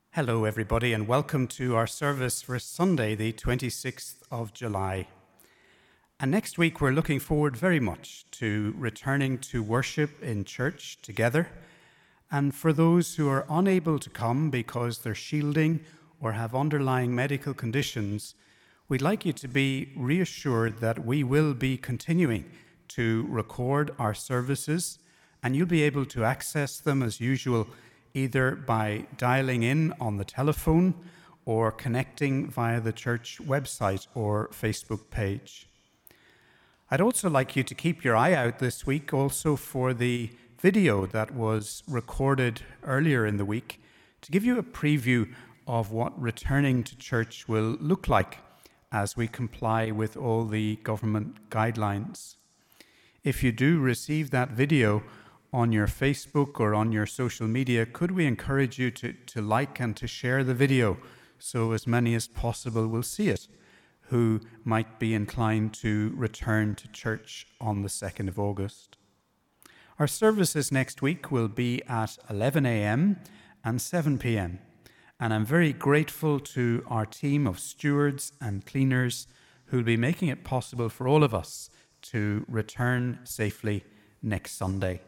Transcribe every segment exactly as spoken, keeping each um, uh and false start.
Hello, everybody, and welcome to our service for Sunday, the twenty-sixth of July. And next week, we're looking forward very much to returning to worship in church together. And for those who are unable to come because they're shielding or have underlying medical conditions, we'd like you to be reassured that we will be continuing to record our services, and you'll be able to access them as usual either by dialing in on the telephone or connecting via the church website or Facebook page. I'd also like you to keep your eye out this week also for the video that was recorded earlier in the week to give you a preview of what returning to church will look like as we comply with all the government guidelines. If you do receive that video on your Facebook or on your social media, could we encourage you to, to like and to share the video so as many as possible will see it who might be inclined to return to church on the second of August. Our services next week will be at eleven a.m. and seven p.m. and I'm very grateful to our team of stewards and cleaners who will be making it possible for all of us to return safely next Sunday.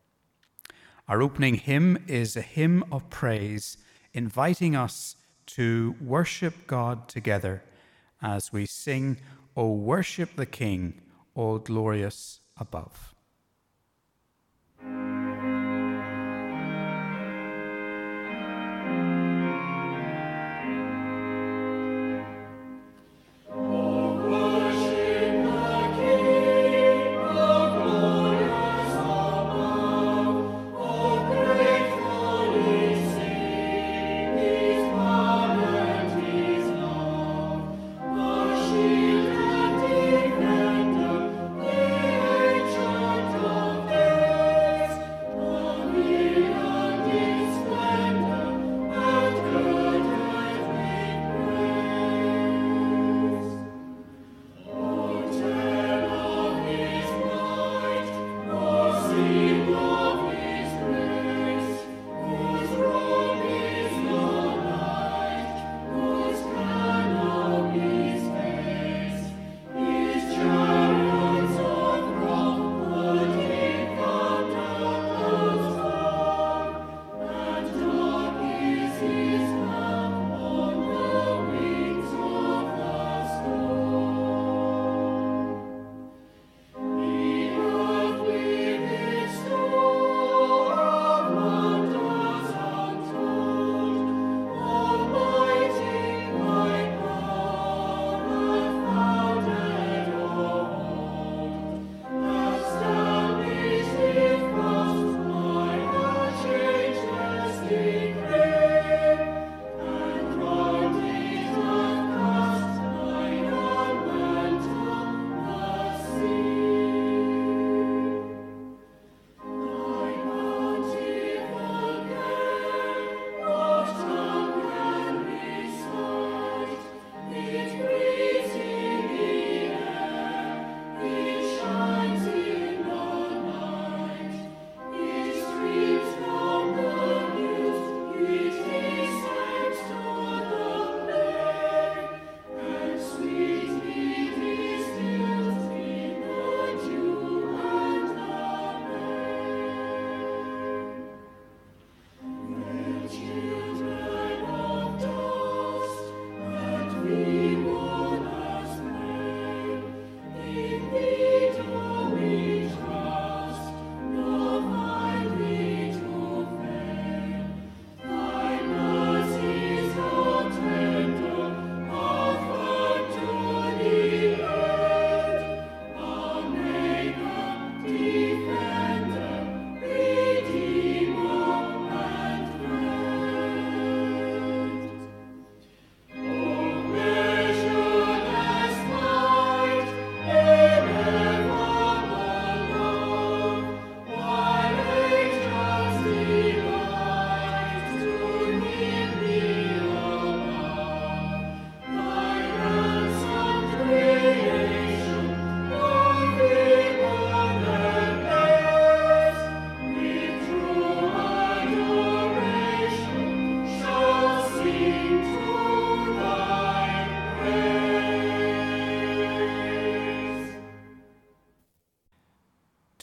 Our opening hymn is a hymn of praise, inviting us to worship God together as we sing, "O worship the King, all glorious above." Shield and defender, the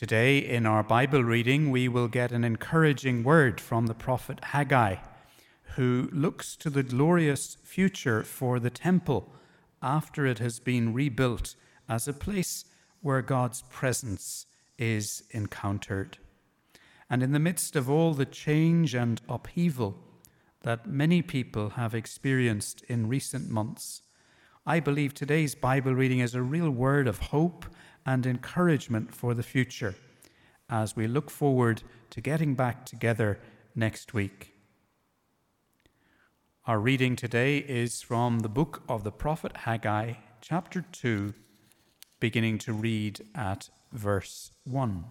Today in our Bible reading, we will get an encouraging word from the prophet Haggai, who looks to the glorious future for the temple after it has been rebuilt as a place where God's presence is encountered. And in the midst of all the change and upheaval that many people have experienced in recent months, I believe today's Bible reading is a real word of hope and encouragement for the future as we look forward to getting back together next week. Our reading today is from the book of the prophet Haggai, chapter two, beginning to read at verse one.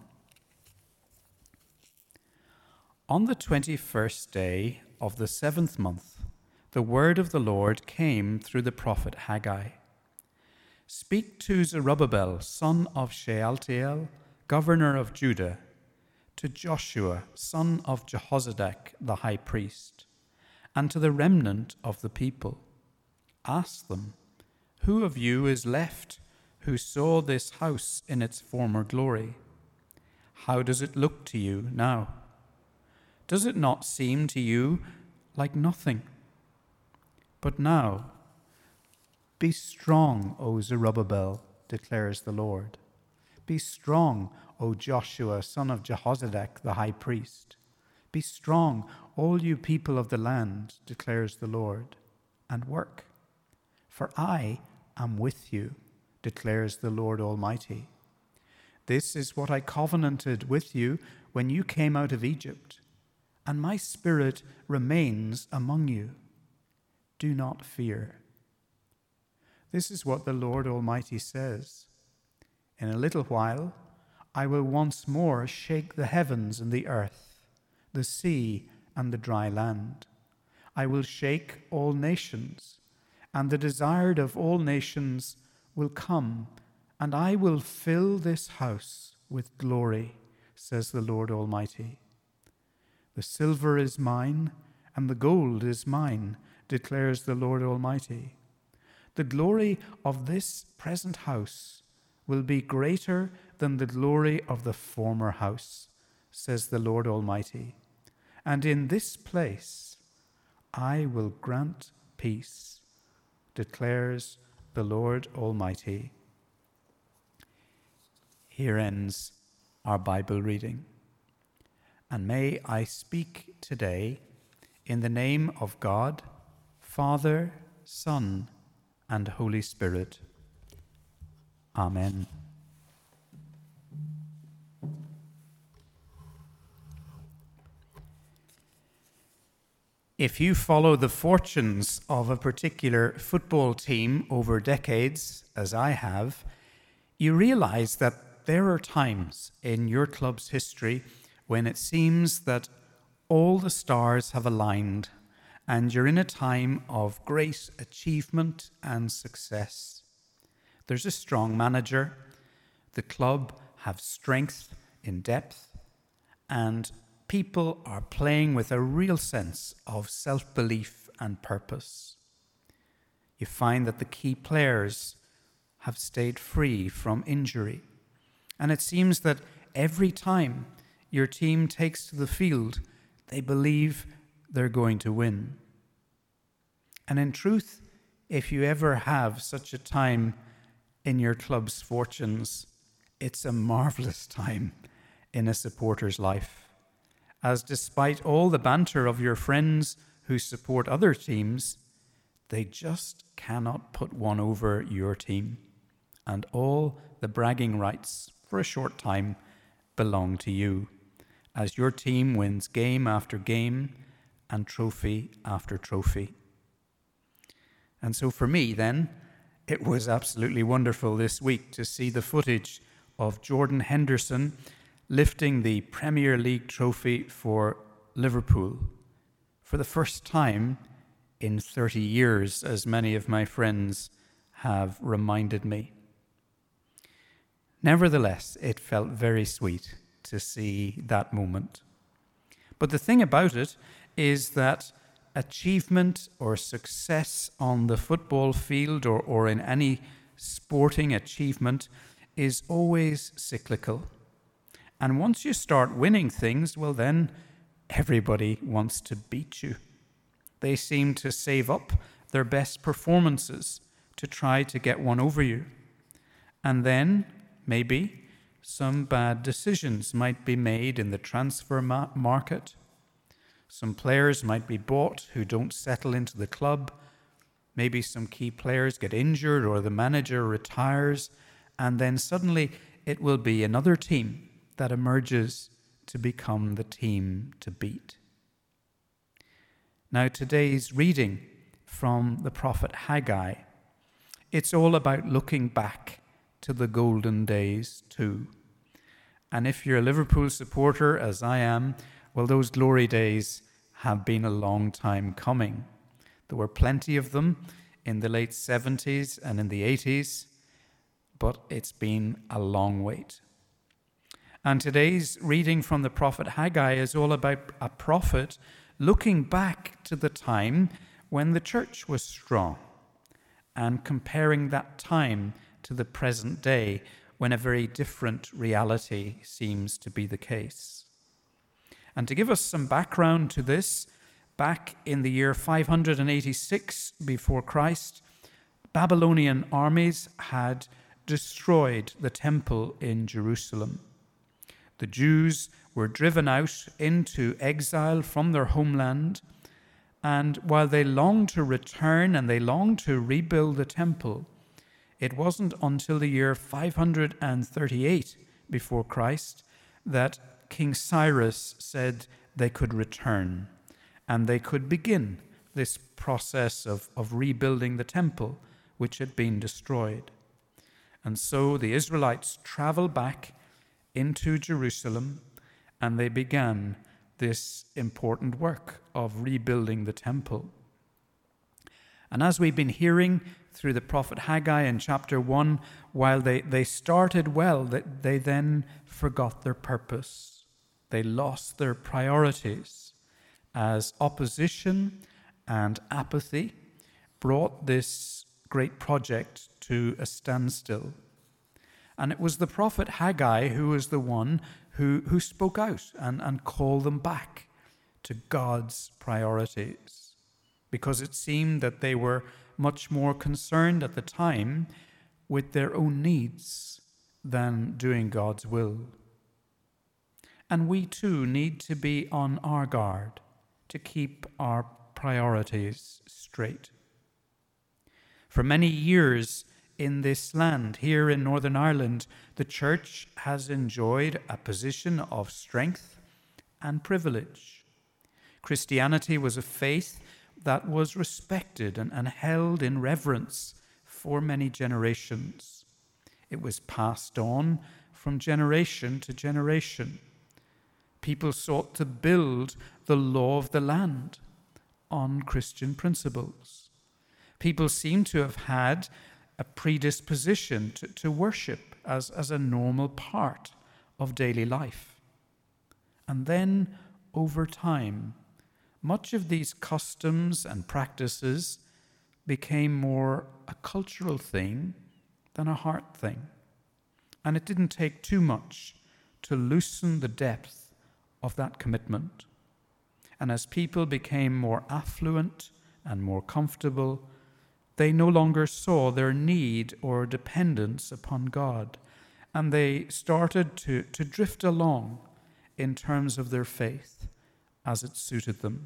On the twenty-first day of the seventh month, the word of the Lord came through the prophet Haggai. Speak to Zerubbabel, son of Shealtiel, governor of Judah, to Joshua, son of Jehozadak, the high priest, and to the remnant of the people. Ask them, who of you is left who saw this house in its former glory? How does it look to you now? Does it not seem to you like nothing? But now, be strong, O Zerubbabel, declares the Lord. Be strong, O Joshua, son of Jehozadak, the high priest. Be strong, all you people of the land, declares the Lord, and work. For I am with you, declares the Lord Almighty. This is what I covenanted with you when you came out of Egypt, and my spirit remains among you. Do not fear. This is what the Lord Almighty says. In a little while, I will once more shake the heavens and the earth, the sea and the dry land. I will shake all nations, and the desired of all nations will come, and I will fill this house with glory, says the Lord Almighty. The silver is mine, and the gold is mine, declares the Lord Almighty. The glory of this present house will be greater than the glory of the former house, says the Lord Almighty. And in this place I will grant peace, declares the Lord Almighty. Here ends our Bible reading. And may I speak today in the name of God, Father, Son, and Holy Spirit. Amen. If you follow the fortunes of a particular football team over decades, as I have, you realize that there are times in your club's history when it seems that all the stars have aligned and you're in a time of great achievement and success. There's a strong manager, the club have strength in depth, and people are playing with a real sense of self-belief and purpose. You find that the key players have stayed free from injury, and it seems that every time your team takes to the field, they believe they're going to win. And in truth, if you ever have such a time in your club's fortunes, it's a marvelous time in a supporter's life, as despite all the banter of your friends who support other teams, they just cannot put one over your team, and all the bragging rights for a short time belong to you, as your team wins game after game and trophy after trophy. And so for me then, it was absolutely wonderful this week to see the footage of Jordan Henderson lifting the Premier League trophy for Liverpool for the first time in thirty years, as many of my friends have reminded me. Nevertheless, it felt very sweet to see that moment. But the thing about it is that achievement or success on the football field or, or in any sporting achievement is always cyclical. And once you start winning things, well, then everybody wants to beat you. They seem to save up their best performances to try to get one over you. And then, maybe, some bad decisions might be made in the transfer ma- market. Some players might be bought who don't settle into the club. Maybe some key players get injured or the manager retires, and then suddenly it will be another team that emerges to become the team to beat. Now, today's reading from the prophet Haggai, it's all about looking back to the golden days too. And if you're a Liverpool supporter, as I am, well, those glory days have been a long time coming. There were plenty of them in the late seventies and in the eighties, but it's been a long wait. And today's reading from the prophet Haggai is all about a prophet looking back to the time when the church was strong and comparing that time to the present day when a very different reality seems to be the case. And to give us some background to this, back in the year five hundred eighty-six before Christ, Babylonian armies had destroyed the temple in Jerusalem. The Jews were driven out into exile from their homeland, and while they longed to return and they longed to rebuild the temple, it wasn't until the year five hundred thirty-eight before Christ that King Cyrus said they could return and they could begin this process of, of rebuilding the temple, which had been destroyed. And so the Israelites traveled back into Jerusalem, and they began this important work of rebuilding the temple. And as we've been hearing through the prophet Haggai in chapter one, while they, they started well, they, they then forgot their purpose. They lost their priorities as opposition and apathy brought this great project to a standstill. And it was the prophet Haggai who was the one who, who spoke out and, and called them back to God's priorities, because it seemed that they were much more concerned at the time with their own needs than doing God's will. And we too need to be on our guard to keep our priorities straight. For many years, in this land, here in Northern Ireland, the church has enjoyed a position of strength and privilege. Christianity was a faith that was respected and, and held in reverence for many generations. It was passed on from generation to generation. People sought to build the law of the land on Christian principles. People seem to have had a predisposition to, to worship as, as a normal part of daily life. And then, over time, much of these customs and practices became more a cultural thing than a heart thing. And it didn't take too much to loosen the depth of that commitment. And as people became more affluent and more comfortable, they no longer saw their need or dependence upon God, and they started to, to drift along in terms of their faith as it suited them.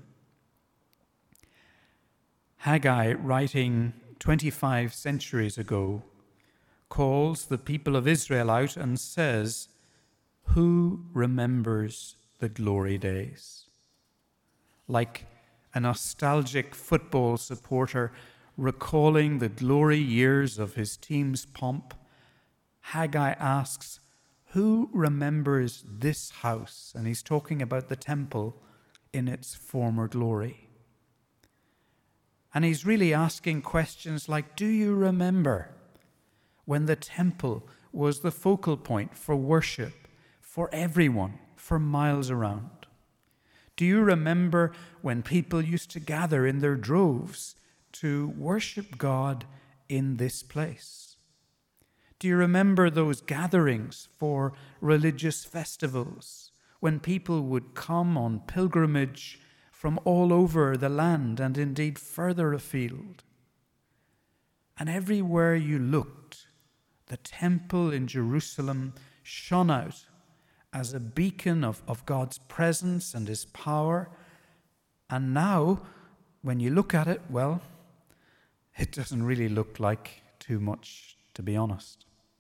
Haggai, writing twenty-five centuries ago, calls the people of Israel out and says, "Who remembers the glory days?" Like a nostalgic football supporter recalling the glory years of his team's pomp, Haggai asks, who remembers this house? And he's talking about the temple in its former glory. And he's really asking questions like, do you remember when the temple was the focal point for worship for everyone for miles around? Do you remember when people used to gather in their droves to worship God in this place? Do you remember those gatherings for religious festivals when people would come on pilgrimage from all over the land and indeed further afield? And everywhere you looked, the temple in Jerusalem shone out as a beacon of, of God's presence and his power. And now, when you look at it, well, it doesn't really look like too much, to be honest.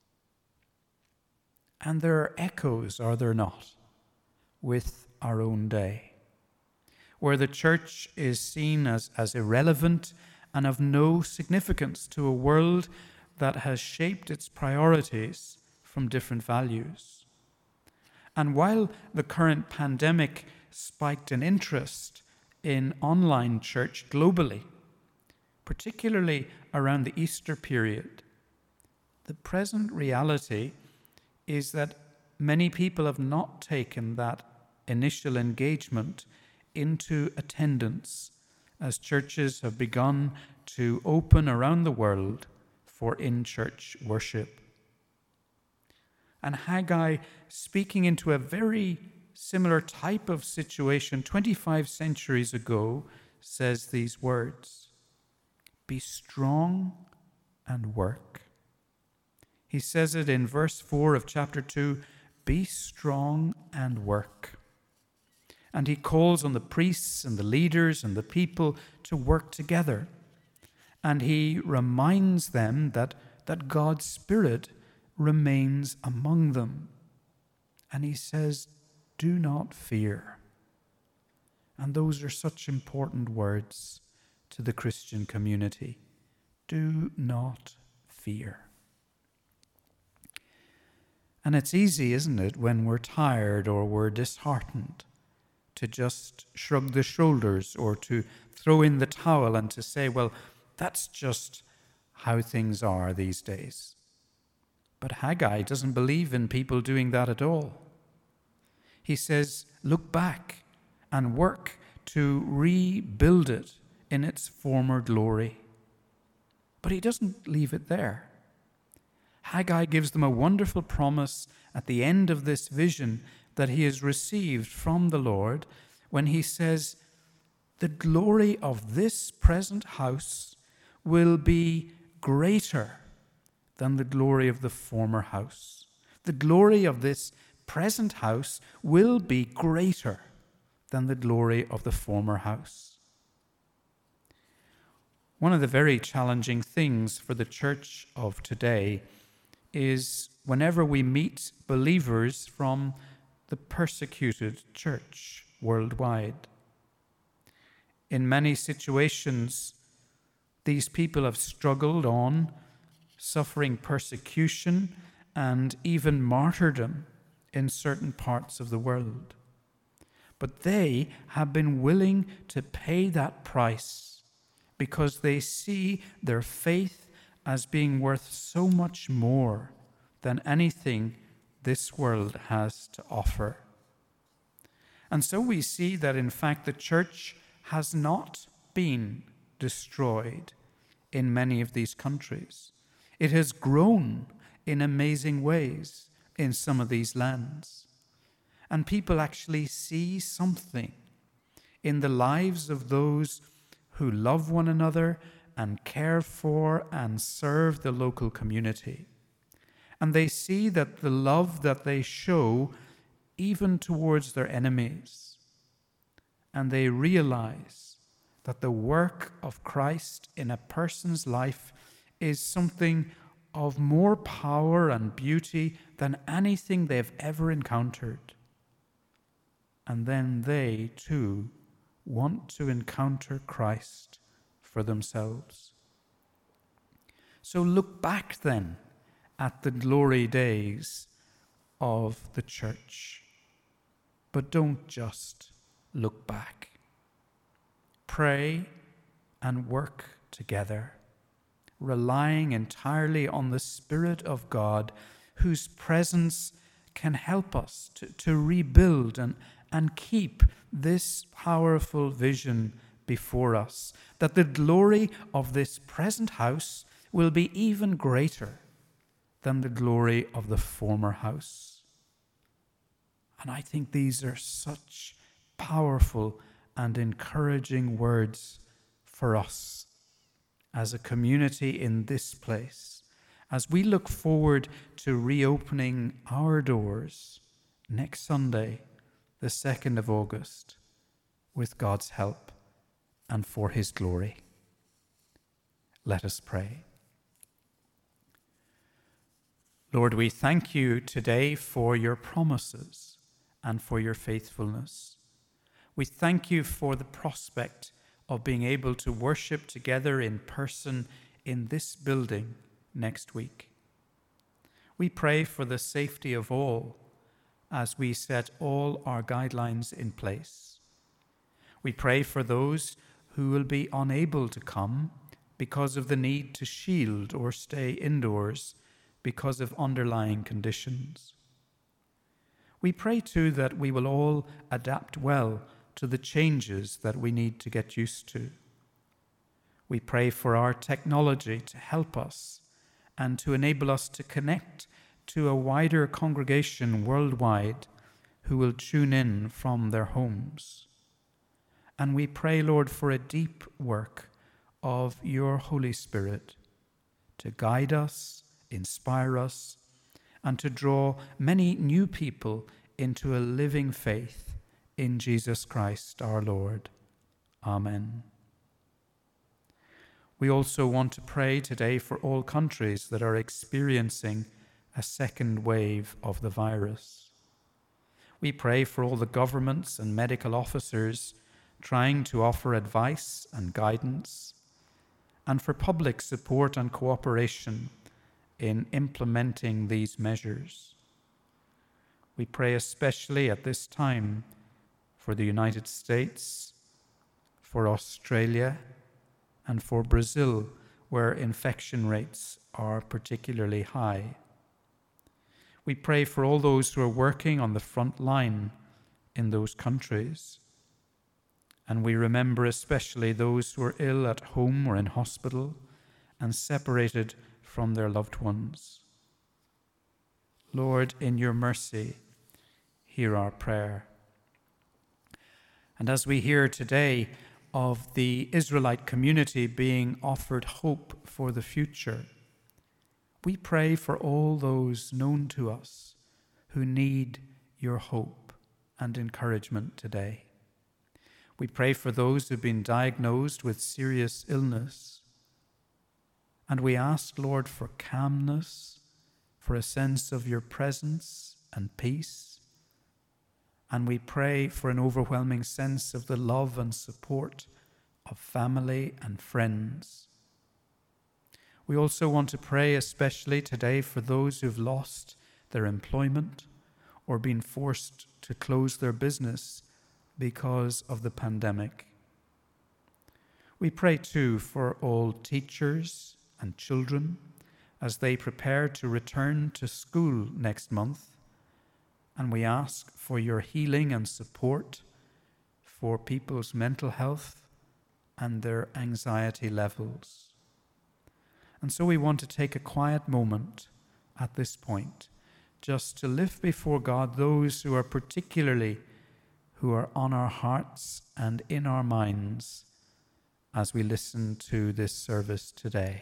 And there are echoes, are there not, with our own day, where the church is seen as, as irrelevant and of no significance to a world that has shaped its priorities from different values. And while the current pandemic spiked an interest in online church globally, particularly around the Easter period, the present reality is that many people have not taken that initial engagement into attendance as churches have begun to open around the world for in-church worship. And Haggai, speaking into a very similar type of situation twenty-five centuries ago, says these words, "Be strong and work." He says it in verse four of chapter two, "Be strong and work." And he calls on the priests and the leaders and the people to work together. And he reminds them that, that God's Spirit remains among them. And he says, "Do not fear." And those are such important words to the Christian community. Do not fear. And it's easy, isn't it, when we're tired or we're disheartened, to just shrug the shoulders or to throw in the towel and to say, well, that's just how things are these days. But Haggai doesn't believe in people doing that at all. He says, look back and work to rebuild it in its former glory. But he doesn't leave it there. Haggai gives them a wonderful promise at the end of this vision that he has received from the Lord when he says, the glory of this present house will be greater than the glory of the former house. The glory of this present house will be greater than the glory of the former house. One of the very challenging things for the church of today is whenever we meet believers from the persecuted church worldwide. In many situations, these people have struggled on, suffering persecution and even martyrdom in certain parts of the world. But they have been willing to pay that price because they see their faith as being worth so much more than anything this world has to offer. And so we see that in fact the church has not been destroyed in many of these countries. It has grown in amazing ways in some of these lands. And people actually see something in the lives of those who love one another and care for and serve the local community. And they see that the love that they show even towards their enemies. And they realize that the work of Christ in a person's life is something of more power and beauty than anything they've ever encountered. And then they, too, want to encounter Christ for themselves. So look back then at the glory days of the church. But don't just look back. Pray and work together, relying entirely on the Spirit of God, whose presence can help us to, to rebuild and, and keep this powerful vision before us, that the glory of this present house will be even greater than the glory of the former house. And I think these are such powerful and encouraging words for us as a community in this place, as we look forward to reopening our doors next Sunday, the second of August, with God's help and for his glory. Let us pray. Lord, we thank you today for your promises and for your faithfulness. We thank you for the prospect of being able to worship together in person in this building next week. We pray for the safety of all as we set all our guidelines in place. We pray for those who will be unable to come because of the need to shield or stay indoors because of underlying conditions. We pray too that we will all adapt well to the changes that we need to get used to. We pray for our technology to help us and to enable us to connect to a wider congregation worldwide who will tune in from their homes. And we pray, Lord, for a deep work of your Holy Spirit to guide us, inspire us, and to draw many new people into a living faith in Jesus Christ our Lord. Amen. We also want to pray today for all countries that are experiencing a second wave of the virus. We pray for all the governments and medical officers trying to offer advice and guidance, and for public support and cooperation in implementing these measures. We pray especially at this time for the United States, for Australia, and for Brazil, where infection rates are particularly high. We pray for all those who are working on the front line in those countries. And we remember especially those who are ill at home or in hospital and separated from their loved ones. Lord, in your mercy, hear our prayer. And as we hear today of the Israelite community being offered hope for the future, we pray for all those known to us who need your hope and encouragement today. We pray for those who've been diagnosed with serious illness. And we ask, Lord, for calmness, for a sense of your presence and peace. And we pray for an overwhelming sense of the love and support of family and friends. We also want to pray especially today for those who've lost their employment or been forced to close their business because of the pandemic. We pray too for all teachers and children as they prepare to return to school next month, and we ask for your healing and support for people's mental health and their anxiety levels. And so we want to take a quiet moment at this point just to lift before God those who are particularly who are on our hearts and in our minds as we listen to this service today.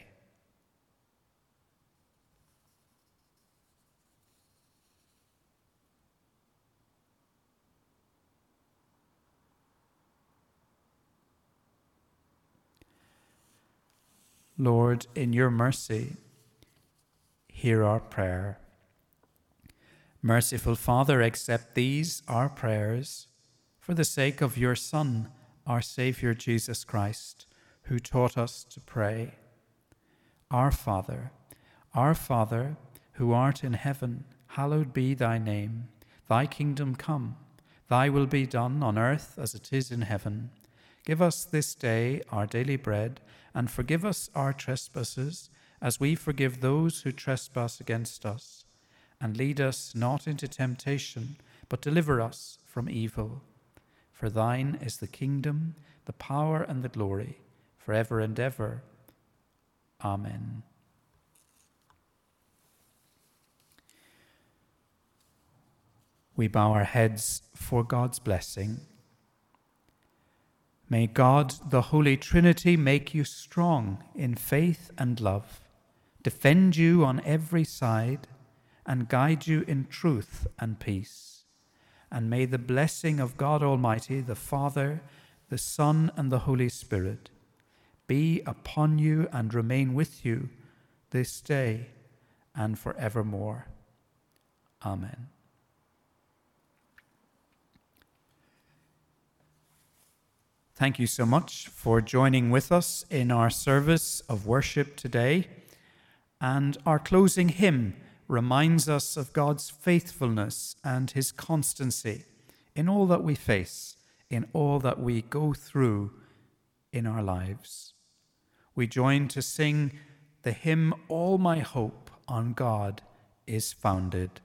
Lord, in your mercy, hear our prayer. Merciful Father, accept these, our prayers, for the sake of your Son, our Saviour Jesus Christ, who taught us to pray. Our Father, our Father, who art in heaven, hallowed be thy name. Thy kingdom come, thy will be done on earth as it is in heaven. Give us this day our daily bread, and forgive us our trespasses, as we forgive those who trespass against us. And lead us not into temptation, but deliver us from evil. For thine is the kingdom, the power, and the glory, forever and ever. Amen. We bow our heads for God's blessing. May God, the Holy Trinity, make you strong in faith and love, defend you on every side, and guide you in truth and peace. And may the blessing of God Almighty, the Father, the Son, and the Holy Spirit be upon you and remain with you this day and forevermore. Amen. Thank you so much for joining with us in our service of worship today. And our closing hymn reminds us of God's faithfulness and his constancy in all that we face, in all that we go through in our lives. We join to sing the hymn, All My Hope on God is Founded.